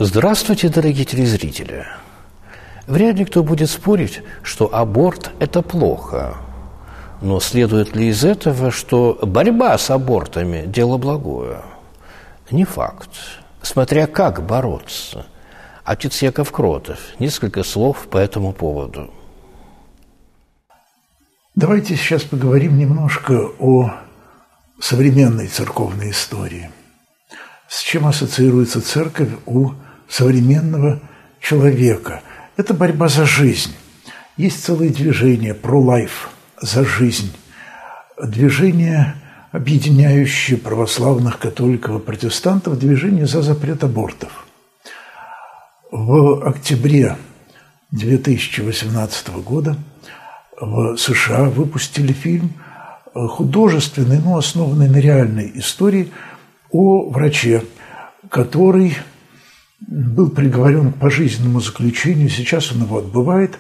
Здравствуйте, дорогие телезрители! Вряд ли кто будет спорить, что аборт – это плохо. Но следует ли из этого, что борьба с абортами – дело благое? Не факт. Смотря как бороться. Отец Яков Кротов. Несколько слов по этому поводу. Давайте сейчас поговорим немножко о современной церковной истории. С чем ассоциируется церковь у современного человека? Это борьба за жизнь. Есть целые движения pro-life, за жизнь. Движение, объединяющее православных, католиков и протестантов, движение за запрет абортов. В октябре 2018 года в США выпустили фильм художественный, но основанный на реальной истории о враче, который был приговорен к пожизненному заключению, сейчас он его отбывает.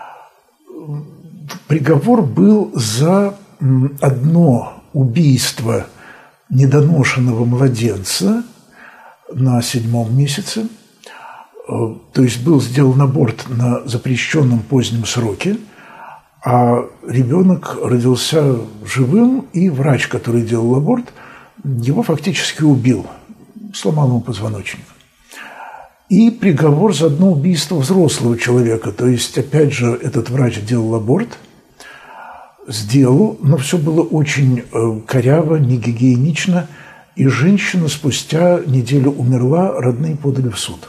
Приговор был за одно убийство недоношенного младенца на 7-м месяце, то есть был сделан аборт на запрещенном позднем сроке, а ребенок родился живым, и врач, который делал аборт, его фактически убил, сломал ему позвоночник. И приговор за одно убийство взрослого человека. То есть, опять же, этот врач делал аборт, сделал, но все было очень коряво, негигиенично, и женщина спустя неделю умерла, родные подали в суд.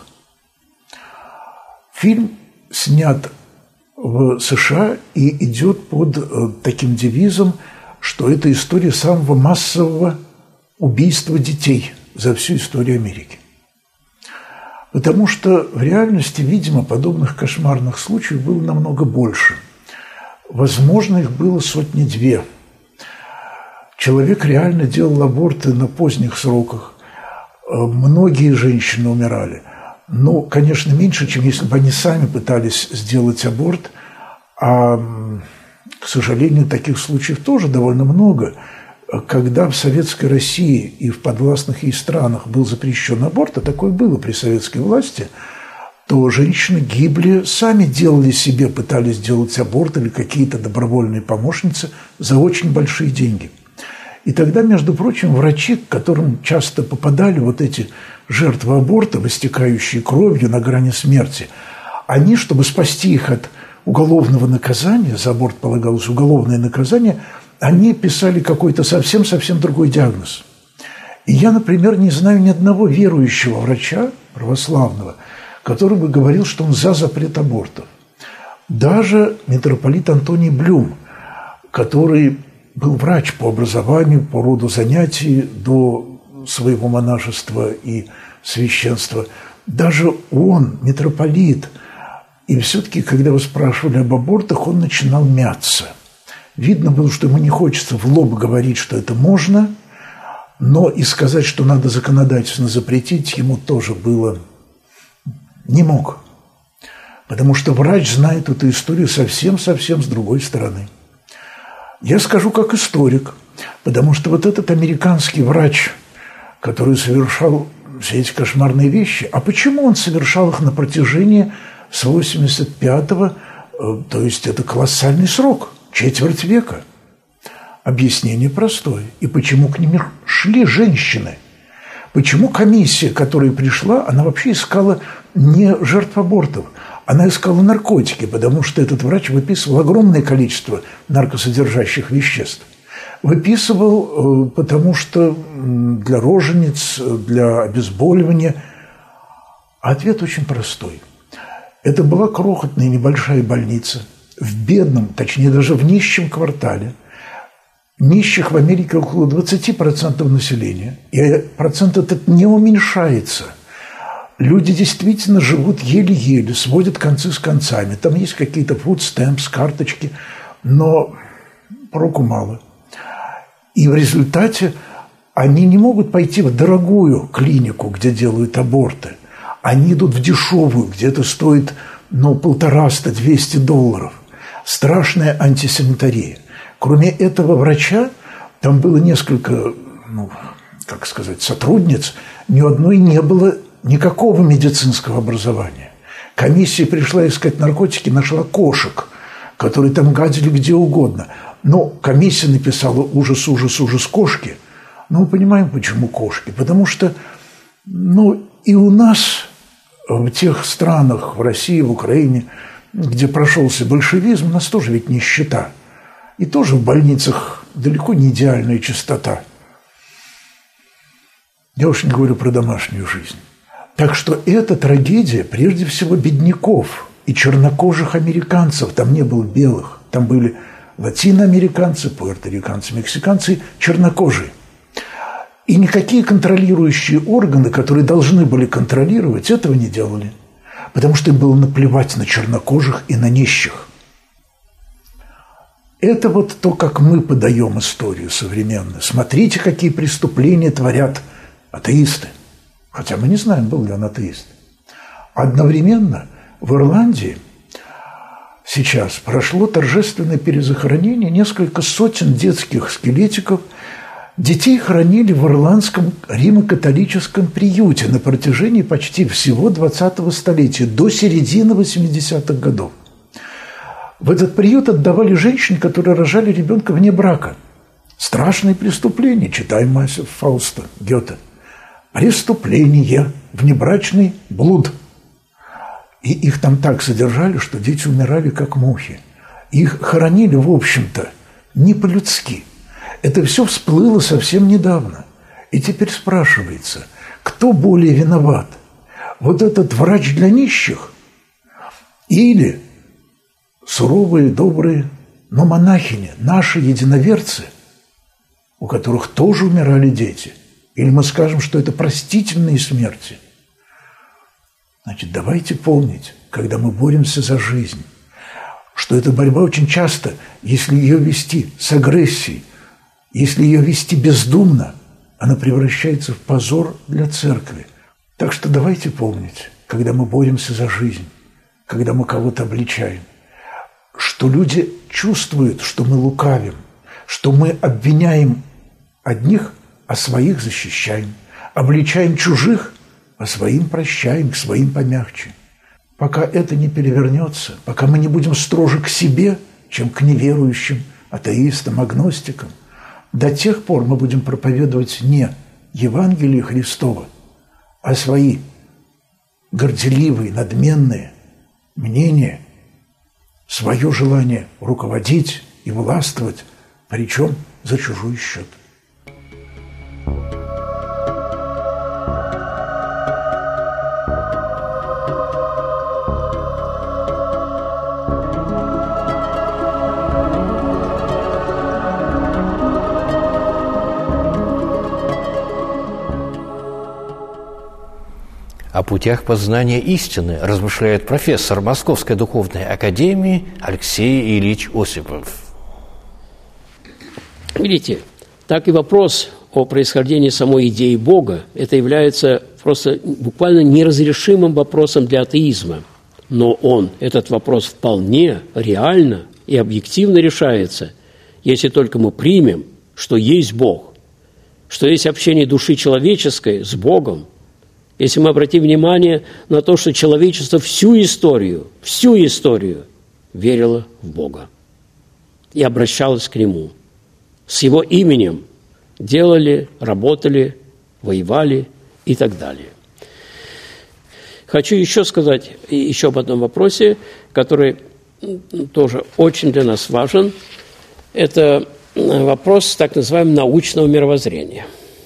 Фильм снят в США и идет под таким девизом, что это история самого массового убийства детей за всю историю Америки. Потому что в реальности, видимо, подобных кошмарных случаев было намного больше. Возможно, их было 100-2. Человек реально делал аборты на поздних сроках. Многие женщины умирали. Но, конечно, меньше, чем если бы они сами пытались сделать аборт. А, к сожалению, таких случаев тоже довольно много. Когда в Советской России и в подвластных ей странах был запрещен аборт, а такое было при советской власти, то женщины гибли, сами делали себе, пытались сделать аборт или какие-то добровольные помощницы за очень большие деньги. И тогда, между прочим, врачи, к которым часто попадали вот эти жертвы аборта, истекающие кровью на грани смерти, они, чтобы спасти их от уголовного наказания, за аборт полагалось уголовное наказание, они писали какой-то совсем-совсем другой диагноз. И я, например, не знаю ни одного верующего врача православного, который бы говорил, что он за запрет абортов. Даже митрополит Антоний Блюм, который был врач по образованию, по роду занятий до своего монашества и священства, даже он, митрополит, и все-таки, когда его спрашивали об абортах, он начинал мяться. Видно было, что ему не хочется в лоб говорить, что это можно, но и сказать, что надо законодательно запретить, ему тоже было не мог. Потому что врач знает эту историю совсем-совсем с другой стороны. Я скажу как историк, потому что вот этот американский врач, который совершал все эти кошмарные вещи, а почему он совершал их на протяжении с 85-го, то есть это колоссальный срок, четверть века. Объяснение простое. И почему к ним шли женщины? Почему комиссия, которая пришла, она вообще искала не жертв абортов, она искала наркотики, потому что этот врач выписывал огромное количество наркосодержащих веществ. Выписывал, потому что для рожениц, для обезболивания. А ответ очень простой. Это была крохотная небольшая больница в бедном, точнее даже в нищем квартале. Нищих в Америке около 20% населения. И процент этот не уменьшается. Люди действительно живут еле-еле, сводят концы с концами. Там есть какие-то food stamps, карточки, но проку мало. И в результате они не могут пойти в дорогую клинику, где делают аборты. Они идут в дешевую, где это стоит, $150-200. Страшная антисанитария. Кроме этого врача, там было несколько, сотрудниц, ни у одной не было никакого медицинского образования. Комиссия пришла искать наркотики, нашла кошек, которые там гадили где угодно. Но комиссия написала ужас, ужас, ужас кошки. Но мы понимаем, почему кошки. Потому что, и у нас, в тех странах, в России, в Украине, где прошелся большевизм, у нас тоже ведь нищета. И тоже в больницах далеко не идеальная чистота. Я уж не говорю про домашнюю жизнь. Так что это трагедия, прежде всего, бедняков и чернокожих американцев. Там не было белых, там были латиноамериканцы, пуэрториканцы, мексиканцы, чернокожие. И никакие контролирующие органы, которые должны были контролировать, этого не делали. Потому что им было наплевать на чернокожих и на нищих. Это вот то, как мы подаем историю современную. Смотрите, какие преступления творят атеисты. Хотя мы не знаем, был ли он атеист. Одновременно в Ирландии сейчас прошло торжественное перезахоронение, несколько сотен детских скелетиков. Детей хоронили в ирландском римо-католическом приюте на протяжении почти всего 20-го столетия, до середины 80-х годов. В этот приют отдавали женщин, которые рожали ребенка вне брака. Страшные преступления, читаем Мася Фауста Гёте. Преступление, внебрачный блуд. И их там так содержали, что дети умирали как мухи. Их хоронили, в общем-то, не по-людски. Это все всплыло совсем недавно. И теперь спрашивается, кто более виноват? Вот этот врач для нищих? Или суровые, добрые, но монахини, наши единоверцы, у которых тоже умирали дети? Или мы скажем, что это простительные смерти? Значит, давайте помнить, когда мы боремся за жизнь, что эта борьба очень часто, если ее вести с агрессией, если ее вести бездумно, она превращается в позор для церкви. Так что давайте помнить, когда мы боремся за жизнь, когда мы кого-то обличаем, что люди чувствуют, что мы лукавим, что мы обвиняем одних, а своих защищаем, обличаем чужих, а своим прощаем, к своим помягче. Пока это не перевернется, пока мы не будем строже к себе, чем к неверующим, атеистам, агностикам, до тех пор мы будем проповедовать не Евангелие Христово, а свои горделивые, надменные мнения, свое желание руководить и властвовать, причем за чужой счет. О путях познания истины размышляет профессор Московской духовной академии Алексей Ильич Осипов. Видите, так и вопрос о происхождении самой идеи Бога, это является просто буквально неразрешимым вопросом для атеизма. Но этот вопрос вполне реально и объективно решается, если только мы примем, что есть Бог, что есть общение души человеческой с Богом. Если мы обратим внимание на то, что человечество всю историю верило в Бога и обращалось к Нему. С Его именем делали, работали, воевали и так далее. Хочу еще сказать еще об одном вопросе, который тоже очень для нас важен. Это вопрос так называемого научного мировоззрения.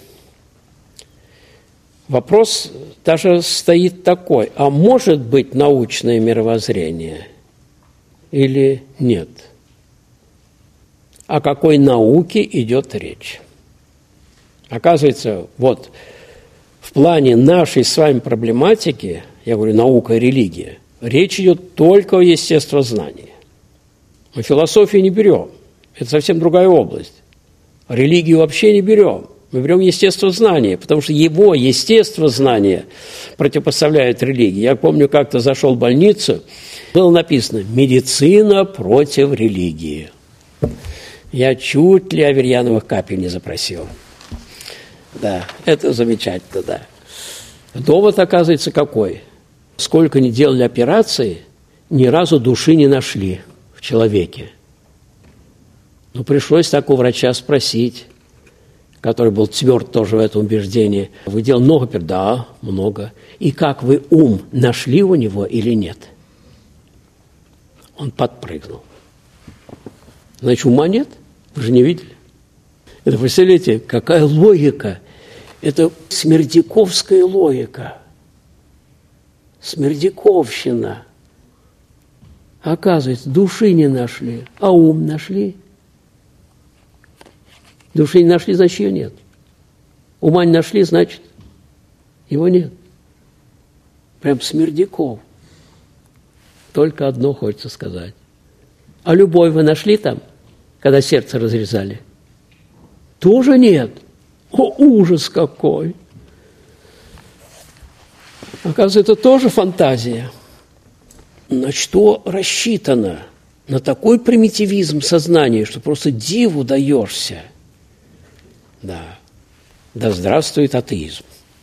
Вопрос даже стоит такой, а может быть научное мировоззрение или нет? О какой науке идет речь? Оказывается, вот в плане нашей с вами проблематики, я говорю, наука и религия, речь идет только о естествознании. Мы философию не берем, это совсем другая область. Религию вообще не берем. Мы берем естествознание, потому что его естествознание противопоставляет религии. Я помню, как-то зашел в больницу, было написано «Медицина против религии». Я чуть ли аверьяновых капель не запросил. Да, это замечательно, да. Довод, оказывается, какой? Сколько ни делали операции, ни разу души не нашли в человеке. Ну, пришлось так у врача спросить, который был тверд тоже в этом убеждении. Вы делали много операций? Да, много. И как вы ум нашли у него или нет? Он подпрыгнул. Значит, ума нет? Вы же не видели? Это, представляете, какая логика? Это смердяковская логика. Смердяковщина. Оказывается, души не нашли, а ум нашли. Души не нашли, значит, ее нет. Ума не нашли, значит, его нет. Прям Смердяков. Только одно хочется сказать. А любовь вы нашли там, когда сердце разрезали? Тоже нет. О, ужас какой! Оказывается, это тоже фантазия. На что рассчитано? На такой примитивизм сознания, что просто диву даешься. Да. Да здравствует атеизм.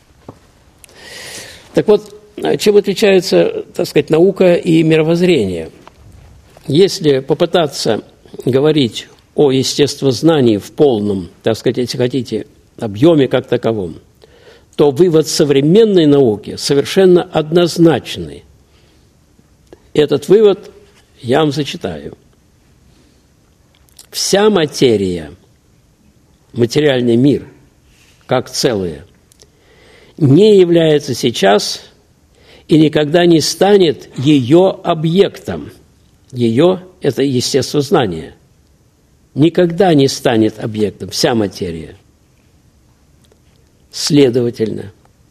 Так вот, чем отличаются, так сказать, наука и мировоззрение? Если попытаться говорить о естествознании в полном, так сказать, если хотите, объеме как таковом, то вывод современной науки совершенно однозначный. Этот вывод я вам зачитаю. Вся материя, материальный мир, как целое, не является сейчас и никогда не станет ее объектом. Ее – это естествознание. Никогда не станет объектом вся материя. Следовательно,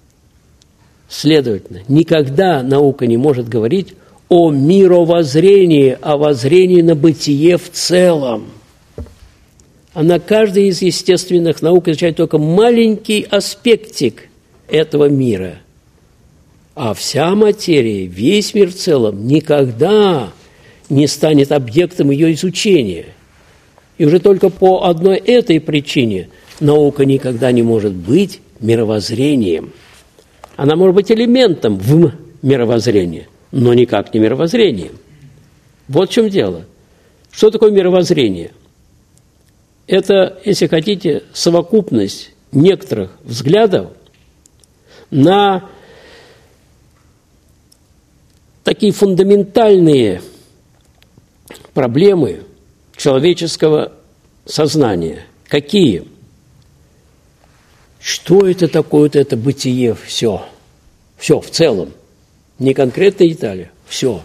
никогда наука не может говорить о мировоззрении, о воззрении на бытие в целом. Она, каждая из естественных наук, изучает только маленький аспектик этого мира. А вся материя, весь мир в целом, никогда не станет объектом ее изучения. И уже только по одной этой причине наука никогда не может быть мировоззрением. Она может быть элементом в мировоззрении, но никак не мировоззрением. Вот в чем дело. Что такое мировоззрение? Это, если хотите, совокупность некоторых взглядов на такие фундаментальные проблемы человеческого сознания. Какие? Что это такое, это бытие, все в целом, не конкретные детали, все.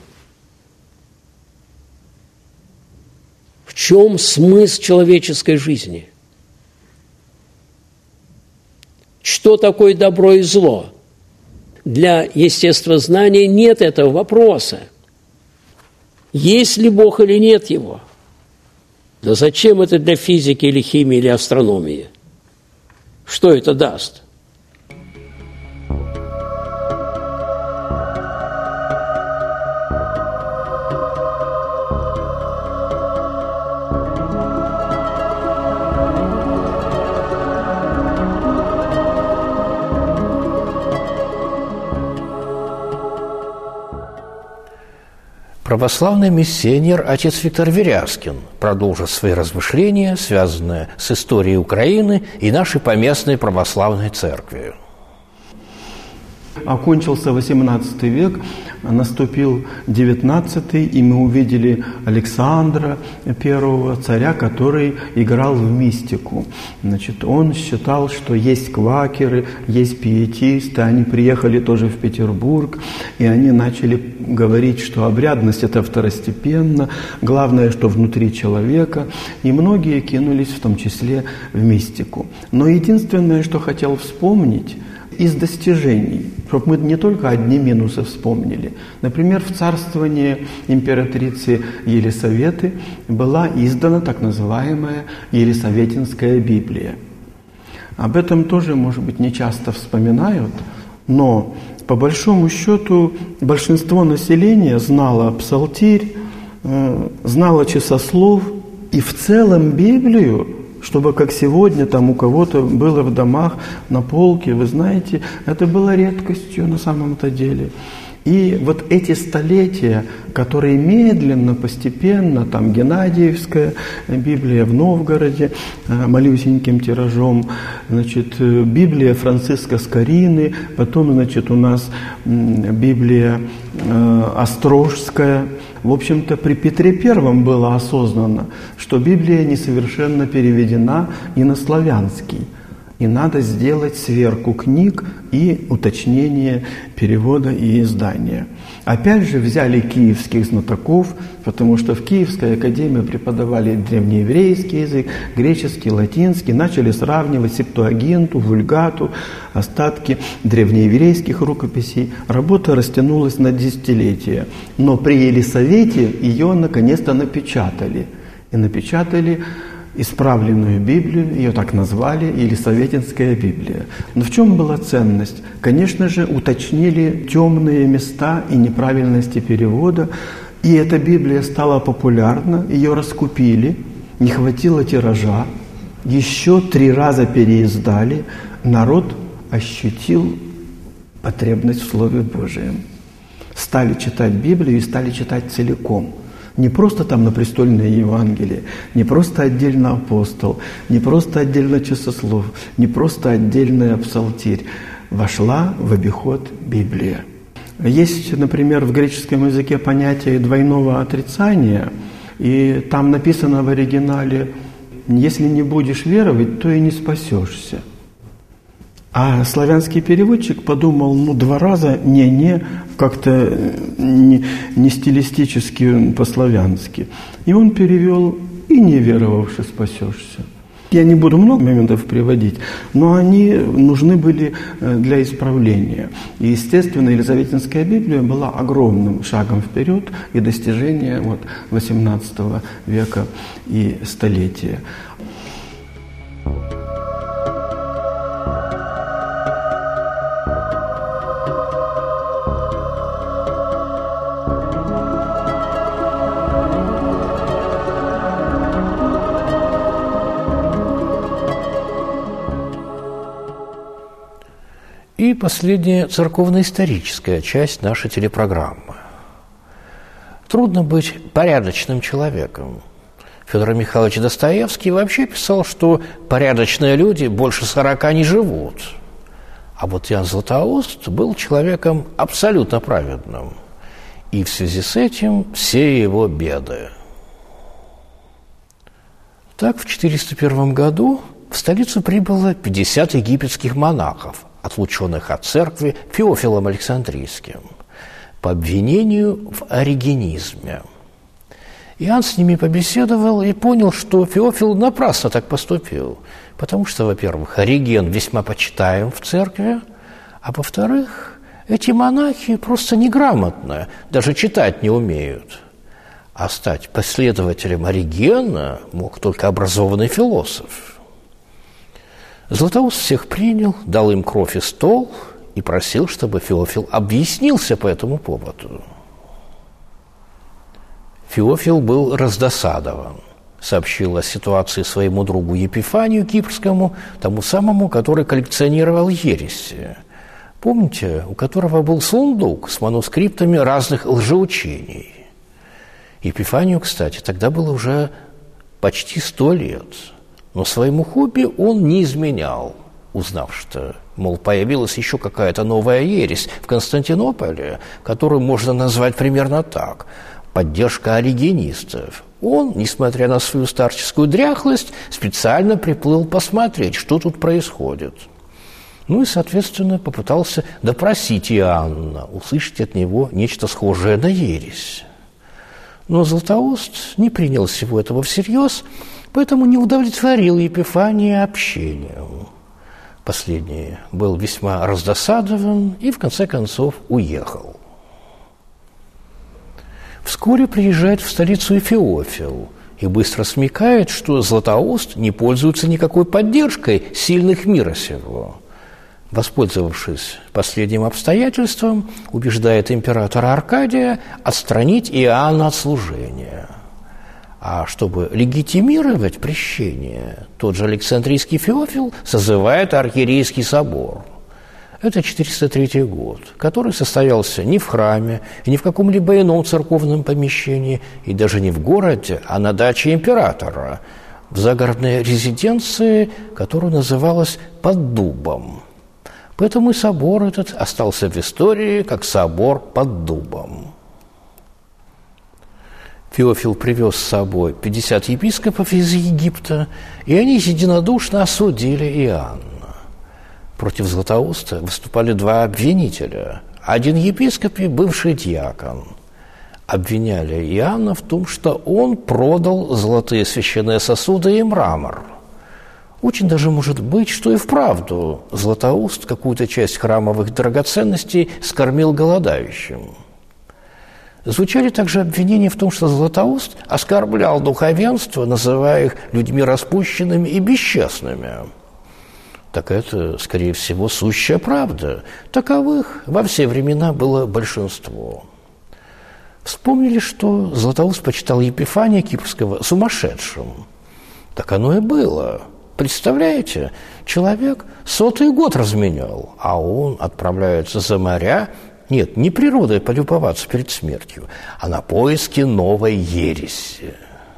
В чем смысл человеческой жизни? Что такое добро и зло? Для естествознания нет этого вопроса. Есть ли Бог или нет его? Да зачем это для физики или химии или астрономии? Что это даст? Православный миссионер отец Виктор Верязкин продолжит свои размышления, связанные с историей Украины и нашей поместной православной церкви. Окончился XVIII век, наступил XIX, и мы увидели Александра, первого царя, который играл в мистику. Значит, он считал, что есть квакеры, есть пиетисты, они приехали тоже в Петербург, и они начали говорить, что обрядность – это второстепенно, главное, что внутри человека, и многие кинулись в том числе в мистику. Но единственное, что хотел вспомнить – из достижений, чтобы мы не только одни минусы вспомнили. Например, в царствовании императрицы Елисаветы была издана так называемая Елисаветинская Библия. Об этом тоже, может быть, не часто вспоминают, но по большому счету большинство населения знало псалтирь, знало часослов, и в целом Библию, чтобы как сегодня там у кого-то было в домах на полке, вы знаете, это было редкостью на самом-то деле. И вот эти столетия, которые медленно, постепенно, там Геннадиевская Библия в Новгороде, малюсеньким тиражом, значит, Библия Франциска Скорины, потом, значит, у нас Библия Острожская. В общем-то, при Петре Первом было осознано, что Библия несовершенно переведена и на славянский. И надо сделать сверку книг и уточнение перевода и издания. Опять же взяли киевских знатоков, потому что в Киевской академии преподавали древнееврейский язык, греческий, латинский, начали сравнивать септуагинту, вульгату, остатки древнееврейских рукописей. Работа растянулась на десятилетия, но при Елисавете ее наконец-то напечатали. И напечатали исправленную Библию, ее так назвали, Елисаветинская Библия. Но в чем была ценность? Конечно же, уточнили темные места и неправильности перевода, и эта Библия стала популярна, ее раскупили, не хватило тиража, еще 3 раза переиздали, народ ощутил потребность в Слове Божьем. Стали читать Библию и стали читать целиком. Не просто там на престольное Евангелие, не просто отдельно апостол, не просто отдельно часослов, не просто отдельная псалтирь. Вошла в обиход Библия. Есть, например, в греческом языке понятие двойного отрицания, и там написано в оригинале: «Если не будешь веровать, то и не спасешься». А славянский переводчик подумал, 2 раза не как-то не стилистически по-славянски. И он перевел: «И неверовавши спасешься». Я не буду много моментов приводить, но они нужны были для исправления. И, естественно, Елизаветинская Библия была огромным шагом вперед и достижение XVIII века и столетия. И последняя церковно-историческая часть нашей телепрограммы. Трудно быть порядочным человеком. Федор Михайлович Достоевский вообще писал, что порядочные люди больше 40 не живут. А вот Иоанн Златоуст был человеком абсолютно праведным. И в связи с этим все его беды. Так, в 401 году в столицу прибыло 50 египетских монахов, отлученных от церкви Феофилом Александрийским, по обвинению в оригенизме. Иоанн с ними побеседовал и понял, что Феофил напрасно так поступил, потому что, во-первых, Ориген весьма почитаем в церкви, а во-вторых, эти монахи просто неграмотны, даже читать не умеют. А стать последователем Оригена мог только образованный философ. Златоуст всех принял, дал им кровь и стол и просил, чтобы Феофил объяснился по этому поводу. Феофил был раздосадован, сообщил о ситуации своему другу Епифанию Кипрскому, тому самому, который коллекционировал ереси. Помните, у которого был сундук с манускриптами разных лжеучений. Епифанию, кстати, тогда было уже почти 100 лет. Но своему хобби он не изменял, узнав, что, мол, появилась еще какая-то новая ересь в Константинополе, которую можно назвать примерно так – поддержка оригенистов. Он, несмотря на свою старческую дряхлость, специально приплыл посмотреть, что тут происходит. Ну и, соответственно, попытался допросить Иоанна, услышать от него нечто схожее на ересь. Но Златоуст не принял всего этого всерьез, поэтому не удовлетворил Епифания общением. Последний был весьма раздосадован и, в конце концов, уехал. Вскоре приезжает в столицу и Феофил и быстро смекает, что Златоуст не пользуется никакой поддержкой сильных мира сего. Воспользовавшись последним обстоятельством, убеждает императора Аркадия отстранить Иоанна от служения. А чтобы легитимировать крещение, тот же Александрийский Феофил созывает архиерейский собор. Это 403 год, который состоялся не в храме, не в каком-либо ином церковном помещении, и даже не в городе, а на даче императора, в загородной резиденции, которая называлась «Под дубом». Поэтому и собор этот остался в истории как собор под дубом. Феофил привез с собой 50 епископов из Египта, и они единодушно осудили Иоанна. Против Златоуста выступали два обвинителя. Один епископ и бывший диакон. Обвиняли Иоанна в том, что он продал золотые священные сосуды и мрамор. Очень даже может быть, что и вправду Златоуст какую-то часть храмовых драгоценностей скормил голодающим. Звучали также обвинения в том, что Златоуст оскорблял духовенство, называя их людьми распущенными и бесчестными. Так это, скорее всего, сущая правда. Таковых во все времена было большинство. Вспомнили, что Златоуст почитал Епифания Кипрского сумасшедшим. Так оно и было. Представляете, человек 100-й год разменял, а он отправляется за моря, нет, не природой полюбоваться перед смертью, а на поиски новой ереси.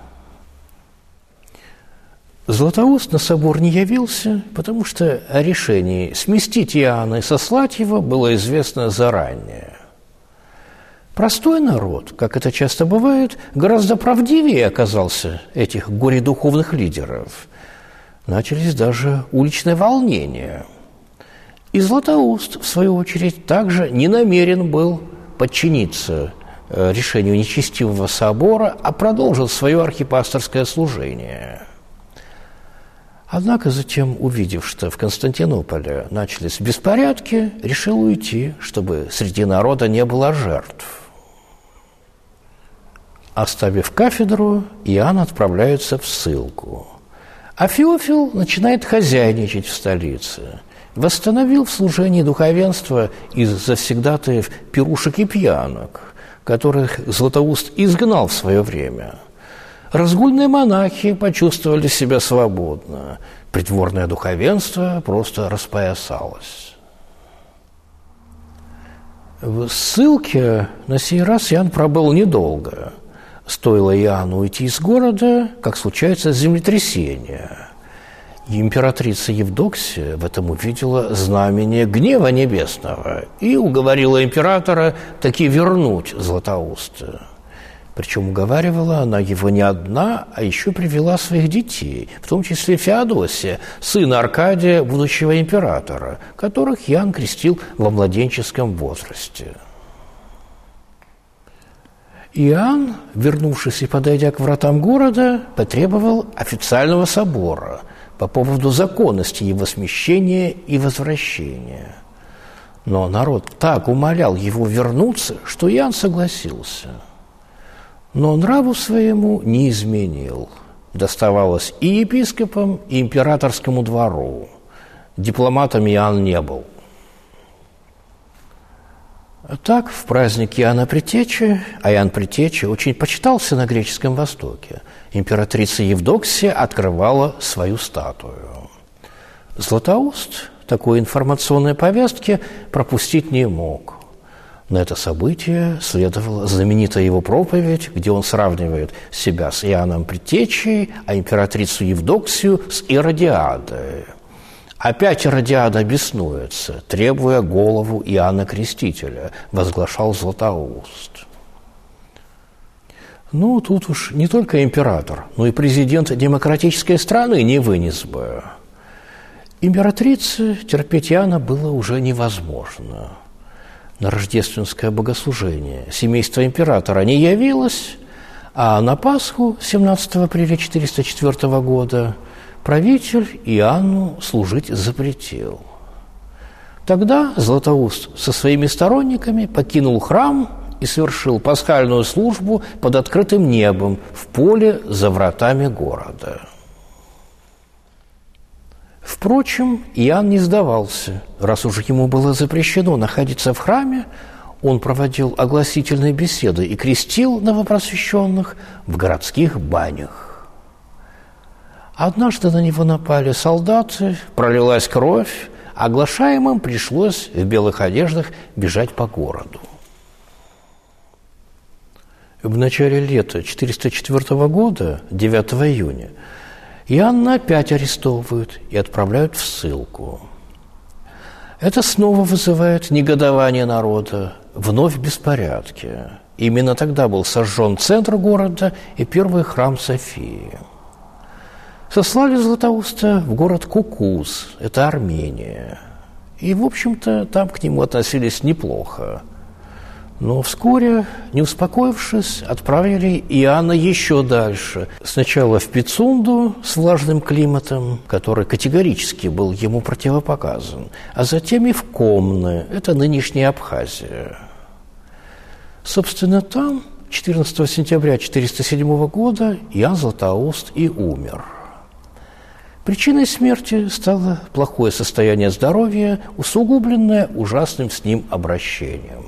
Златоуст на собор не явился, потому что о решении сместить Иоанна и сослать его было известно заранее. Простой народ, как это часто бывает, гораздо правдивее оказался этих горе-духовных лидеров. Начались даже уличные волнения. И Златоуст, в свою очередь, также не намерен был подчиниться решению нечестивого собора, а продолжил свое архипасторское служение. Однако затем, увидев, что в Константинополе начались беспорядки, решил уйти, чтобы среди народа не было жертв. Оставив кафедру, Иоанн отправляется в ссылку. А Феофил начинает хозяйничать в столице. Восстановил в служении духовенства из завсегдатаев пирушек и пьянок, которых Златоуст изгнал в свое время. Разгульные монахи почувствовали себя свободно. Придворное духовенство просто распоясалось. В ссылке на сей раз Иоанн пробыл недолго. Стоило Иоанну уйти из города, как случается землетрясение. И императрица Евдоксия в этом увидела знамение гнева небесного и уговорила императора таки вернуть Златоуста. Причем уговаривала она его не одна, а еще привела своих детей, в том числе Феодосия, сына Аркадия, будущего императора, которых Иоанн крестил во младенческом возрасте. Иоанн, вернувшись и подойдя к вратам города, потребовал официального собора по поводу законности его смещения и возвращения. Но народ так умолял его вернуться, что Иоанн согласился. Но нраву своему не изменил. Доставалось и епископам, и императорскому двору. Дипломатом Иоанн не был. Так, в праздник Иоанна Предтечи, а Иоанн Предтеча очень почитался на греческом Востоке, императрица Евдоксия открывала свою статую. Златоуст такой информационной повестки пропустить не мог. На это событие следовала знаменитая его проповедь, где он сравнивает себя с Иоанном Предтечей, а императрицу Евдоксию с Иродиадой. Опять Иродиада беснуется, требуя голову Иоанна Крестителя, возглашал Златоуст. Ну, тут уж не только император, но и президент демократической страны не вынес бы. Императрице терпеть Иоанна было уже невозможно. На рождественское богослужение семейство императора не явилось, а на Пасху 17 апреля 404 года правитель Иоанну служить запретил. Тогда Златоуст со своими сторонниками покинул храм и совершил пасхальную службу под открытым небом в поле за вратами города. Впрочем, Иоанн не сдавался. Раз уж ему было запрещено находиться в храме, он проводил огласительные беседы и крестил новопросвещенных в городских банях. Однажды на него напали солдаты, пролилась кровь, оглашаемым пришлось в белых одеждах бежать по городу. В начале лета 404 года, 9 июня, Иоанна опять арестовывают и отправляют в ссылку. Это снова вызывает негодование народа, вновь беспорядки. Именно тогда был сожжен центр города и первый храм Софии. Сослали Златоуста в город Кукуз, это Армения. И, в общем-то, там к нему относились неплохо. Но вскоре, не успокоившись, отправили Иоанна еще дальше. Сначала в Пицунду с влажным климатом, который категорически был ему противопоказан, а затем и в Комны, это нынешняя Абхазия. Собственно, там 14 сентября 407 года Иоанн Златоуст и умер. Причиной смерти стало плохое состояние здоровья, усугубленное ужасным с ним обращением.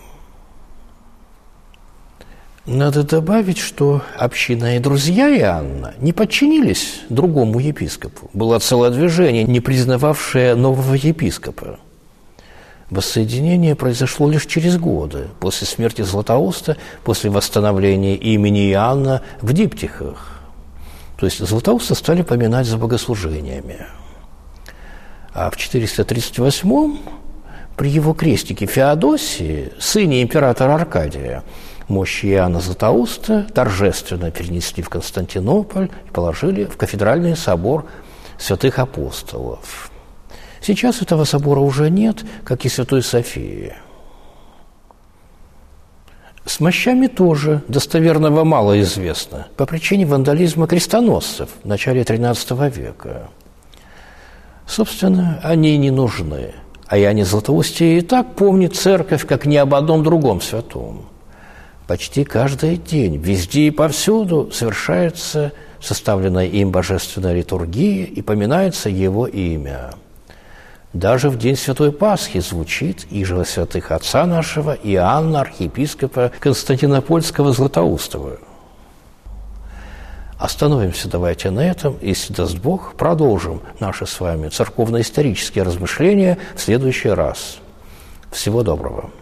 Надо добавить, что община и друзья Иоанна не подчинились другому епископу. Было целое движение, не признававшее нового епископа. Воссоединение произошло лишь через годы, после смерти Златоуста, после восстановления имени Иоанна в диптихах. То есть Златоуста стали поминать за богослужениями. А в 438-м при его крестике Феодосии, сыне императора Аркадия, мощи Иоанна Златоуста торжественно перенесли в Константинополь и положили в кафедральный собор святых апостолов. Сейчас этого собора уже нет, как и Святой Софии. С мощами тоже достоверного мало известно по причине вандализма крестоносцев в начале XIII века. Собственно, они не нужны. А Иоанне Златоусте и так помнит церковь, как ни об одном другом святом. Почти каждый день, везде и повсюду совершается составленная им божественная литургия и поминается его имя. Даже в день Святой Пасхи звучит иже святых отца нашего Иоанна, архиепископа Константинопольского Златоустова. Остановимся давайте на этом, и, если даст Бог, продолжим наши с вами церковно-исторические размышления в следующий раз. Всего доброго.